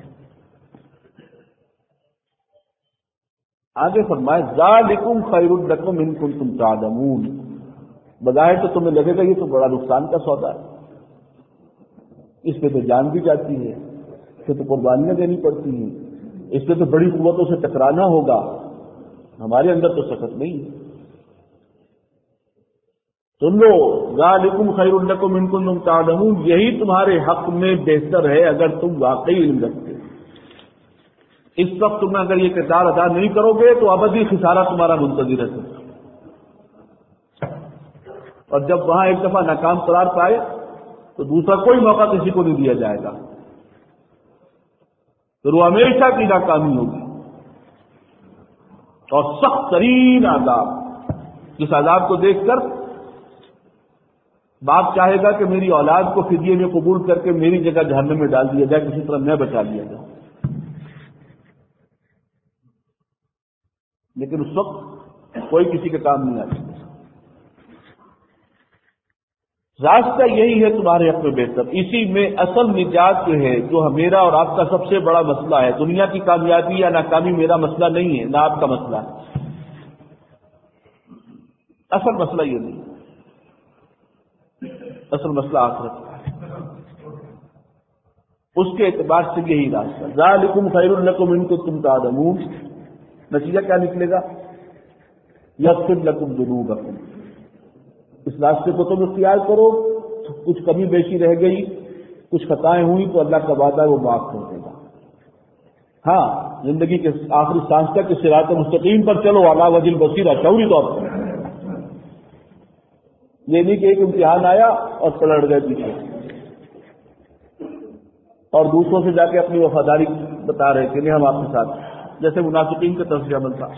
آگے فرمائے ذالکم خیر لکم ان کنتم تعلمون، بظاہر تو تمہیں لگے گا یہ تو بڑا نقصان کا سودا ہے، اس پہ تو جان بھی جاتی ہے، اس پہ تو قربانیاں دینی پڑتی ہیں، اس پہ تو بڑی قوتوں سے ٹکرانا ہوگا، ہمارے اندر تو سخت نہیں ہے۔ سن لو ذالکم خیر لکم ان کنتم تعلمون، یہی تمہارے حق میں بہتر ہے اگر تم واقعی علم رکھتے۔ اس وقت تم اگر یہ کردار ادا نہیں کرو گے تو ابدی خسارہ تمہارا منتظر ہے، اور جب وہاں ایک دفعہ ناکام قرار پائے تو دوسرا کوئی موقع کسی کو نہیں دیا جائے گا، پھر وہ ہمیشہ کی ناکامی ہوگی اور سخت ترین عذاب، جس عذاب کو دیکھ کر باپ چاہے گا کہ میری اولاد کو فدیے میں قبول کر کے میری جگہ جہنم میں ڈال دیا جائے، کسی طرح میں بچا لیا جائے، لیکن اس وقت کوئی کسی کے کام نہیں آتا۔ راستہ یہی ہے تمہارے حق میں بہتر، اسی میں اصل نجات جو ہے، جو میرا اور آپ کا سب سے بڑا مسئلہ ہے۔ دنیا کی کامیابی یا ناکامی میرا مسئلہ نہیں ہے، نہ آپ کا مسئلہ ہے، اصل مسئلہ یہ نہیں، اصل مسئلہ آخرت کا ہے، اس کے اعتبار سے یہی راستہ۔ ذالکم خیر لکم ان کنتم تعلمون، نتیجہ کیا نکلے گا؟ یغفر لکم ذنوبکم، اس راستے کو تم اختیار کرو، کچھ کمی بیشی رہ گئی، کچھ خطائیں ہوئی تو اللہ کا وعدہ ہے وہ معاف کر دے گا۔ ہاں، زندگی کے آخری سانس تک اس صراط مستقیم پر چلو، علی وجہ البصیرہ، شعوری طور پر، یہ نہیں کہ ایک امتحان آیا اور پلٹ گئے پیچھے اور دوسروں سے جا کے اپنی وفاداری بتا رہے کہ نہیں ہم آپ کے ساتھ، جیسے منافقین کا طرز عمل تھا۔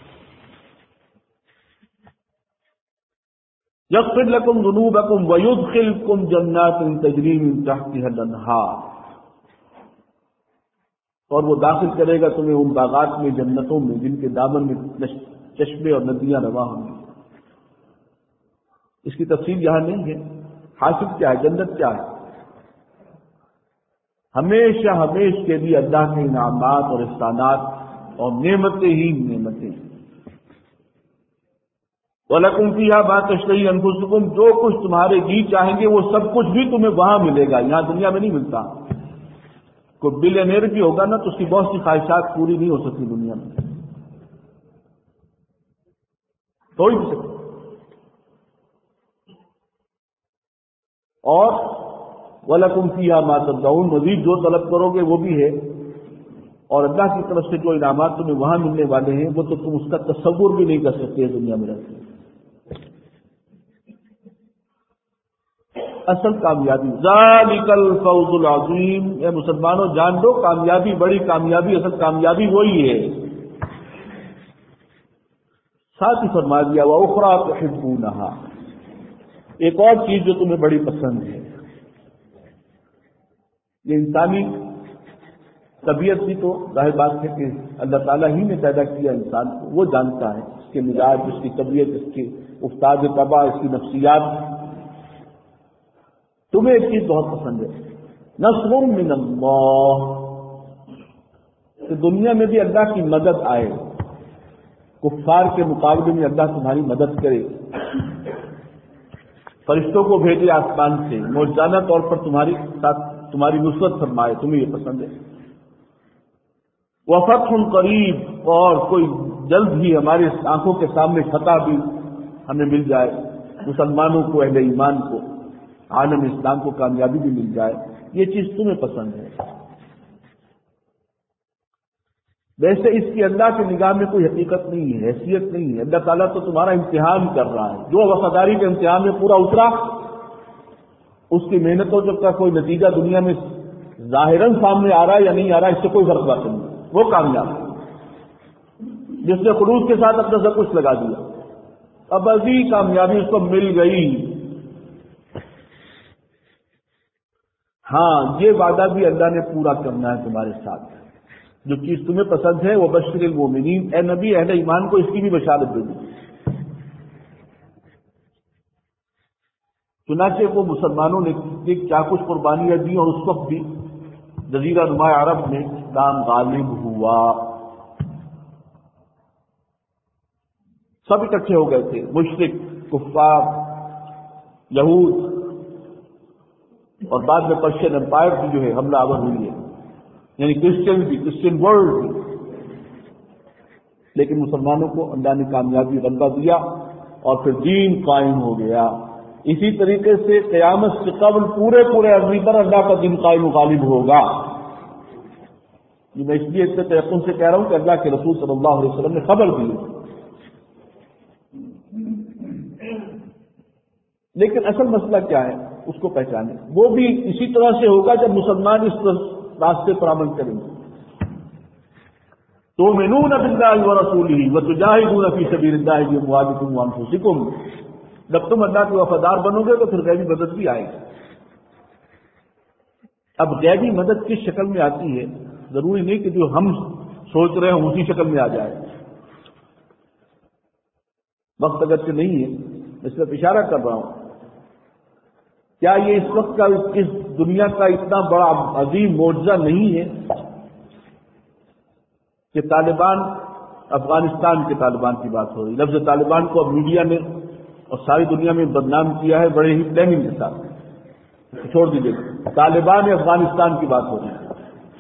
یغفر لکم ذنوبکم ویدخلکم جنات تجری من تحتها الانہار، اور وہ داخل کرے گا تمہیں ان باغات میں، جنتوں میں، جن کے دامن میں چشمے اور ندیاں رواں ہوں گی۔ اس کی تفصیل یہاں نہیں ہے، حاصل کیا ہے، جنت کیا ہے؟ ہمیشہ ہمیشہ کے لیے اللہ کے انعامات اور احسانات اور نعمتیں ہی نعمتیں۔ وَلَكُمْ فِيهَا مَا تَشْتَهِي أَنفُسُكُمْ، جو کچھ تمہارے جی چاہیں گے وہ سب کچھ بھی تمہیں وہاں ملے گا، یہاں دنیا میں نہیں ملتا۔ کوئی بلینئر بھی ہوگا نا تو اس کی بہت سی خواہشات پوری نہیں ہو سکتی دنیا میں، کوئی بھی سکتا۔ اور وَلَكُمْ فِيهَا مَا تَدَّعُونَ، مزید جو طلب کرو گے وہ بھی ہے، اور اللہ کی طرف سے جو انعامات تمہیں وہاں ملنے والے ہیں وہ تو تم اس کا تصور بھی نہیں کر سکتے دنیا میں رہتے۔ اصل کامیابی ذالک الفوز العظیم، اے مسلمانوں جان لو کامیابی، بڑی کامیابی، اصل کامیابی وہی ہے۔ ساتھ ہی فرما دیا وَأُخْرَىٰ تُحِبُّونَهَا، ایک اور چیز جو تمہیں بڑی پسند ہے۔ یہ انسانی طبیعت بھی تو ظاہر بات ہے کہ اللہ تعالیٰ ہی نے پیدا کیا انسان کو، وہ جانتا ہے اس کے مزاج، اس کی طبیعت، اس کی افتاد طبع، اس کی نفسیات۔ تمہیں ایک چیز بہت پسند ہے، نصر من اللہ، کہ دنیا میں بھی اللہ کی مدد آئے، کفار کے مقابلے میں اللہ تمہاری مدد کرے، فرشتوں کو بھیجے آسمان سے، موجزانہ طور پر تمہاری ساتھ تمہاری نصرت فرمائے، تمہیں یہ پسند ہے۔ وفتح قریب، اور کوئی جلد ہی ہماری آنکھوں کے سامنے فتح بھی ہمیں مل جائے، مسلمانوں کو، اہل ایمان کو، عالم اسلام کو کامیابی بھی مل جائے، یہ چیز تمہیں پسند ہے۔ ویسے اس کی اللہ کی نگاہ میں کوئی حقیقت نہیں ہے، حیثیت نہیں ہے، اللہ تعالیٰ تو تمہارا امتحان کر رہا ہے، جو وفاداری کے امتحان میں پورا اترا اس کی محنتوں کا کوئی نتیجہ دنیا میں ظاہراً سامنے آ رہا ہے یا نہیں آ رہا ہے، اس سے کوئی فرق بات نہیں، وہ کامیاب ہے۔ جس نے خلوص کے ساتھ اپنا سب کچھ لگا دیا، ابدی کامیابی اس کو مل گئی۔ ہاں یہ وعدہ بھی اللہ نے پورا کرنا ہے تمہارے ساتھ، جو چیز تمہیں پسند ہے وہ بشر المومنین، اے نبی اہل ایمان کو اس کی بھی بشارت دے دی۔ چنانچہ وہ مسلمانوں نے کیا کچھ قربانیاں دی، اور اس وقت بھی جزیرہ نما عرب میں اسلام غالب ہوا، سب اکٹھے ہو گئے تھے، مشرک، کفار، یہود، اور بعد میں پرشین امپائر کی جو ہے حملہ آور ہوئی ہے، یعنی کرسچن ورلڈ بھی، لیکن مسلمانوں کو اللہ نے کامیابی غلبہ دیا اور پھر دین قائم ہو گیا۔ اسی طریقے سے قیامت سے قبل پورے عرضی پر اللہ کا دین قائم و غالب ہوگا۔ یہ میں اس لیے اتنے تیقن سے کہہ رہا ہوں کہ اللہ کے رسول صلی اللہ علیہ وسلم نے خبر دی، لیکن اصل مسئلہ کیا ہے اس کو پہچانے، وہ بھی اسی طرح سے ہوگا جب مسلمان اس راستے پر عمل کریں گے۔ تؤمنون باللہ ورسولہ وتجاہدون فی سبیل اللہ باموالکم وانفسکم، جب تم اللہ کے وفادار بنو گے تو پھر غیبی مدد بھی آئے گی۔ اب غیبی مدد کس شکل میں آتی ہے، ضروری نہیں کہ جو ہم سوچ رہے ہیں اسی شکل میں آ جائے، وقت اگرچہ نہیں ہے، میں صرف اشارہ کر رہا ہوں۔ کیا یہ اس وقت کا اس دنیا کا اتنا بڑا عظیم معجزہ نہیں ہے کہ طالبان، افغانستان کے طالبان کی بات ہو رہی، لفظ طالبان کو اب میڈیا نے اور ساری دنیا میں بدنام کیا ہے بڑے ہی پلاننگ کے ساتھ، چھوڑ دیجیے، طالبان افغانستان کی بات ہو رہی ہے،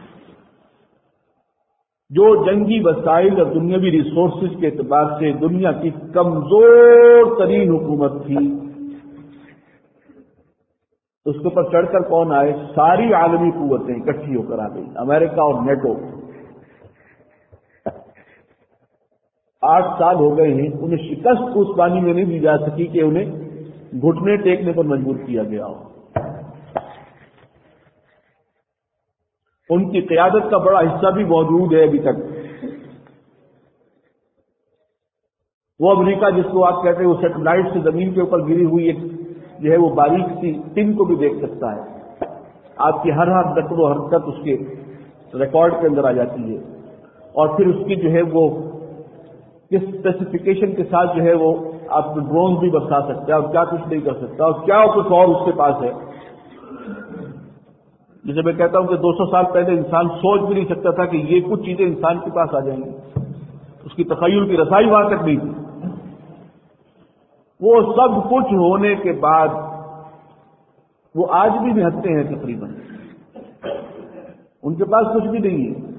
جو جنگی وسائل اور دنیاوی ریسورسز کے اعتبار سے دنیا کی کمزور ترین حکومت تھی، اس کے اوپر چڑھ کر کون آئے؟ ساری عالمی قوتیں اکٹھی ہو کر آ گئی، امریکہ اور نیٹو۔ 8 سال ہو گئے ہیں، انہیں شکست اس پانی میں نہیں دی جا سکی کہ انہیں گھٹنے ٹیکنے پر مجبور کیا گیا ہو۔ ان کی قیادت کا بڑا حصہ بھی موجود ہے ابھی تک۔ وہ امریکہ جس کو آپ کہتے ہیں وہ سیٹلائٹ سے زمین کے اوپر گری ہوئی ایک جو ہے وہ باریک سی پن کو بھی دیکھ سکتا ہے، آپ کی ہر نقل و حرکت اس کے ریکارڈ کے اندر آ جاتی ہے، اور پھر اس کی جو ہے وہ کس اسپیسیفکیشن کے ساتھ جو ہے وہ آپ ڈرون بھی برسا سکتا ہے اور کیا کچھ نہیں کر سکتا اور کیا کچھ اور اس کے پاس ہے۔ جسے میں کہتا ہوں کہ 200 سال پہلے انسان سوچ بھی نہیں سکتا تھا کہ یہ کچھ چیزیں انسان کے پاس آ جائیں گی، اس کی تخیل کی رسائی وہاں تک نہیں تھی۔ وہ سب کچھ ہونے کے بعد وہ آج بھی نہتے ہیں تقریباً، ان کے پاس کچھ بھی نہیں ہے،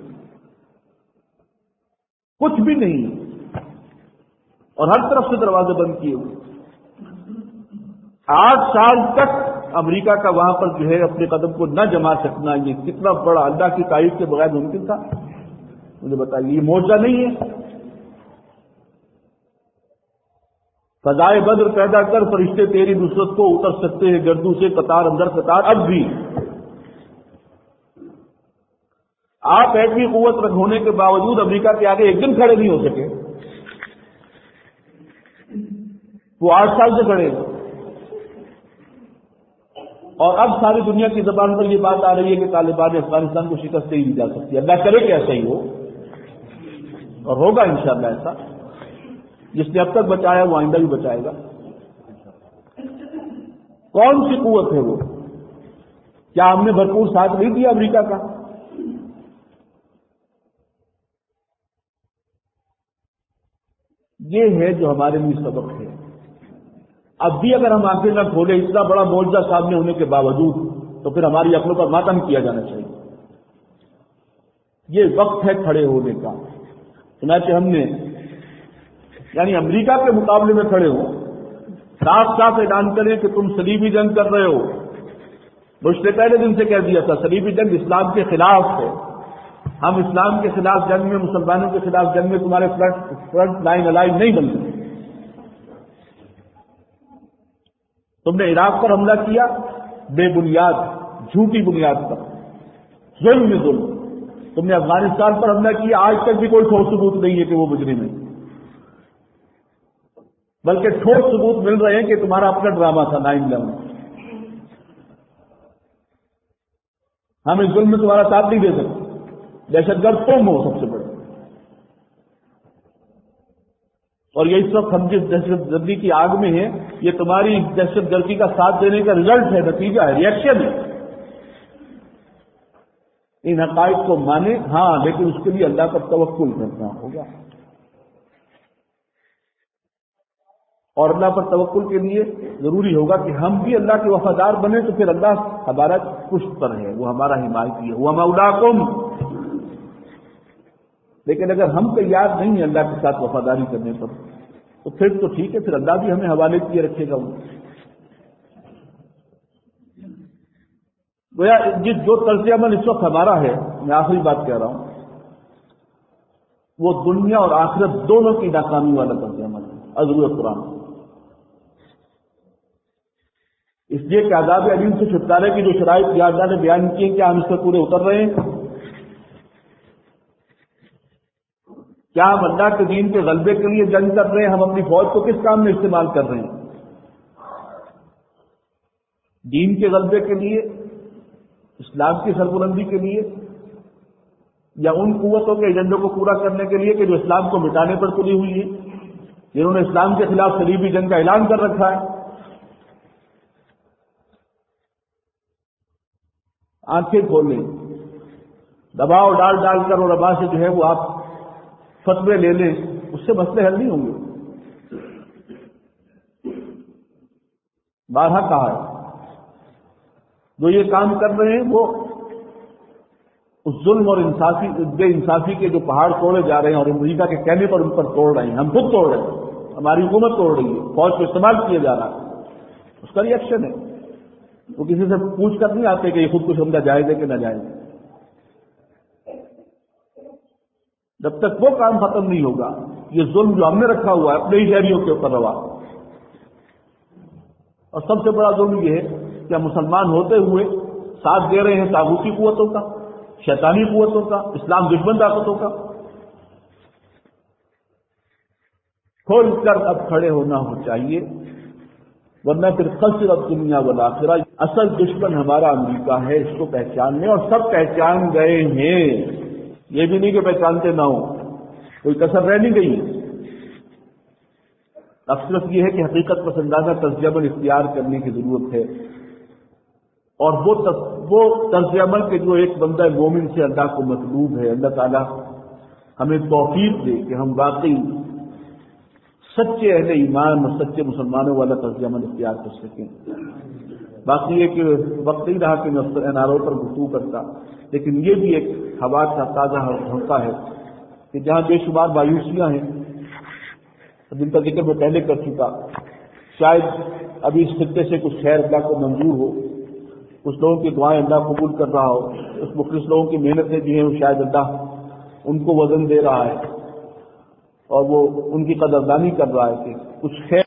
کچھ بھی نہیں ہے، اور ہر طرف سے دروازے بند کیے ہوئے۔ 8 سال تک امریکہ کا وہاں پر جو ہے اپنے قدم کو نہ جما سکنا، یہ کتنا بڑا اللہ کی تائید کے بغیر ممکن تھا؟ مجھے بتائیے، یہ معجزہ نہیں ہے؟ فضائے بدر پیدا کر فرشتے تیری نصرت کو اتر سکتے ہیں گردوں سے قطار اندر قطار، اب بھی آپ ایٹمی قوت ہونے کے باوجود امریکہ کے آگے ایک دن کھڑے نہیں ہو سکے، وہ 8 سال سے کھڑے ہیں۔ اور اب ساری دنیا کی زبان پر یہ بات آ رہی ہے کہ طالبان افغانستان کو شکست ہی نہیں جا سکتی۔ اللہ کرے کہ ایسا ہی ہو، اور ہوگا انشاءاللہ ایسا۔ جس نے اب تک بچایا وہ آئندہ بھی بچائے گا۔ کون سی قوت ہے وہ؟ کیا ہم نے بھرپور ساتھ نہیں دیا امریکہ کا؟ یہ ہے جو ہمارے لیے سبق ہے۔ اب بھی اگر ہم آنکھیں نہ کھولیں اتنا بڑا معجزہ سامنے ہونے کے باوجود، تو پھر ہماری عقلوں پر ماتم کیا جانا چاہیے۔ یہ وقت ہے کھڑے ہونے کا۔ چنانچہ ہم نے یعنی امریکہ کے مقابلے میں کھڑے ہو، صاف صاف اعلان کریں کہ تم صلیبی جنگ کر رہے ہو۔ بش نے پہلے دن سے کہہ دیا تھا صلیبی جنگ اسلام کے خلاف ہے، ہم اسلام کے خلاف جنگ میں، مسلمانوں کے خلاف جنگ میں تمہارے فرنٹ لائن الائن نہیں بن رہے۔ تم نے عراق پر حملہ کیا بے بنیاد، جھوٹی بنیاد پر، ظلم میں ظلم۔ تم نے افغانستان پر حملہ کیا، آج تک بھی کوئی ٹھوس ثبوت نہیں ہے کہ وہ مجرم ہے، بلکہ ٹھوس ثبوت مل رہے ہیں کہ تمہارا اپنا ڈرامہ تھا 9/11۔ ہم اس ظلم میں تمہارا ساتھ نہیں دے سکتے، دہشت گرد تم ہو سب سے بڑے۔ اور یہ اس وقت ہم جس دہشت گردی کی آگ میں ہیں، یہ تمہاری دہشت گردی کا ساتھ دینے کا رزلٹ ہے، نتیجہ ہے، ری ایکشن ہے۔ ان حقائق کو مانے، ہاں، لیکن اس کے لیے اللہ پر توکل کرنا ہوگا، اور اللہ پر توکل کے لیے ضروری ہوگا کہ ہم بھی اللہ کے وفادار بنے، تو پھر اللہ ہمارا پشت پر ہے، وہ ہمارا حمایتی ہے، وہ مولاکم۔ لیکن اگر ہم تیار نہیں ہیں اللہ کے ساتھ وفاداری کرنے پر، تو پھر تو ٹھیک ہے، پھر اللہ بھی ہمیں حوالے کیے رکھے گا۔ گویا جو طرز عمل اس وقت ہمارا ہے، میں آخری بات کہہ رہا ہوں، وہ دنیا اور آخرت دونوں کی ناکامی والا طرز عمل ہے، عذر قرآن۔ اس لیے کہ عذاب علیم سے چھٹکارے کی جو شرائط یا اللہ نے بیان کی ہیں، کیا ہم اس سے پورے اتر رہے ہیں؟ کیا ہم اللہ کے دین کے غلبے کے لیے جنگ کر رہے ہیں؟ ہم اپنی فوج کو کس کام میں استعمال کر رہے ہیں؟ دین کے غلبے کے لیے، اسلام کی سربلندی کے لیے، یا ان قوتوں کے ایجنڈوں کو پورا کرنے کے لیے کہ جو اسلام کو مٹانے پر تلی ہوئی ہے، جنہوں نے اسلام کے خلاف صلیبی جنگ کا اعلان کر رکھا ہے؟ آنکھیں کھولیں، دباؤ ڈال ڈال کر اور ابا سے جو ہے وہ آپ فتوے لے لیں، اس سے مسئلے حل نہیں ہوں گے۔ بارہا کہا ہے جو یہ کام کر رہے ہیں وہ اس ظلم اور بے انصافی کے جو پہاڑ توڑے جا رہے ہیں، اور امریکہ کے کہنے پر ان پر توڑ رہے ہیں، ہم خود توڑ رہے ہیں، ہماری حکومت توڑ رہی ہے، فوج کو استعمال کیا جا رہا ہے، اس کا ری ایکشن ہے۔ وہ کسی سے پوچھ کر نہیں آتے کہ یہ خود کچھ حملہ جائز ہے کہ نہ جائز ہے۔ جب تک وہ کام ختم نہیں ہوگا، یہ ظلم جو ہم نے رکھا ہوا ہے اپنے ہی شہریوں کے اوپر روا، اور سب سے بڑا ظلم یہ ہے کہ ہم مسلمان ہوتے ہوئے ساتھ دے رہے ہیں طاغوتی قوتوں کا، شیطانی قوتوں کا، اسلام دشمن طاقتوں کا۔ کھول کر اب کھڑے ہونا ہو چاہیے، ورنہ پھر خسرت دنیا والآخرہ۔ اصل دشمن ہمارا امریکہ ہے، اس کو پہچاننے، اور سب پہچان گئے ہیں، یہ بھی نہیں کہ پہچانتے نہ ہوں، کوئی کسر رہ نہیں گئی۔ اب صرف یہ ہے کہ حقیقت پسندانہ طرز عمل اختیار کرنے کی ضرورت ہے، اور وہ طرز عمل کے جو ایک بندہ مومن سے اللہ کو مطلوب ہے۔ اللہ تعالیٰ ہمیں توفیق دے کہ ہم واقعی سچے اہل ایمان اور سچے مسلمانوں والا طرز عمل اختیار کر سکیں. باقی یہ کہ وقت نہیں رہا کہ میں اس پر NRO پر گفتگو کرتا، لیکن یہ بھی ایک ہوا کا تازہ ہوتا ہے کہ جہاں بے شمار مایوسیاں ہیں جن کا ذکر میں پہلے کر چکا، شاید ابھی اس خطے سے کچھ خیر اللہ کو منظور ہو، کچھ لوگوں کی دعائیں اللہ قبول کر رہا ہو، اس مخلص لوگوں کی محنتیں جو ہیں وہ شاید اللہ ان کو وزن دے رہا ہے اور وہ ان کی قدردانی کر رہا ہے کہ کچھ خیر